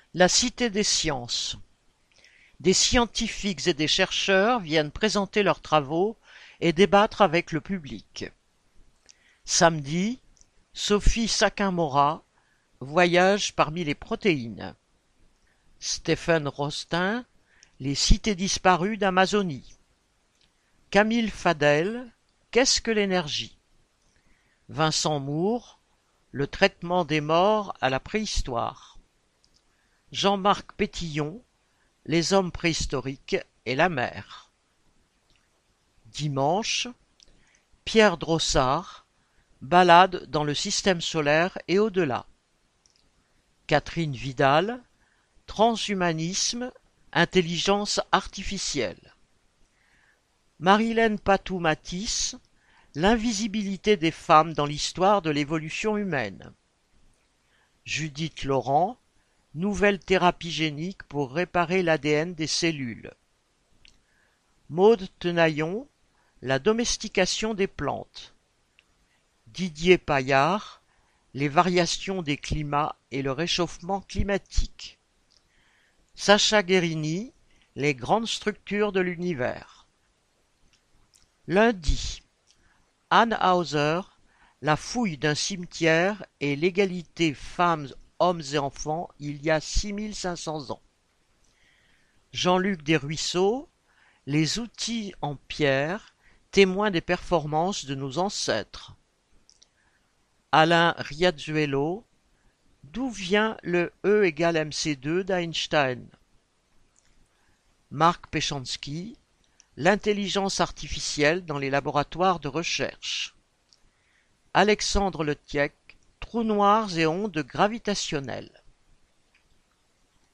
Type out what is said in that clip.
La Cité des sciences. Des scientifiques et des chercheurs viennent présenter leurs travaux et débattre avec le public. Samedi, Sophie Saquin-Morat voyage parmi les protéines. Stephen Rostin, les cités disparues d'Amazonie. Camille Fadel, qu'est-ce que l'énergie? Vincent Moore, le traitement des morts à la préhistoire. Jean-Marc Pétillon, les hommes préhistoriques et la mer. Dimanche, Pierre Drossard, balade dans le système solaire et au-delà. Catherine Vidal, transhumanisme, intelligence artificielle. Marilène Patou-Matisse, l'invisibilité des femmes dans l'histoire de l'évolution humaine. Judith Laurent, nouvelle thérapie génique pour réparer l'ADN des cellules. Maude Tenaillon, la domestication des plantes. Didier Paillard, les variations des climats et le réchauffement climatique. Sacha Guerini, les grandes structures de l'univers. Lundi, Anne Hauser, la fouille d'un cimetière et l'égalité femmes, hommes et enfants il y a 6500 ans. Jean-Luc Desruisseaux, les outils en pierre, témoins des performances de nos ancêtres. Alain Riazuelo, d'où vient le E égale mc2 d'Einstein? Marc Péchanski, l'intelligence artificielle dans les laboratoires de recherche. Alexandre Letiec, trous noirs et ondes gravitationnelles.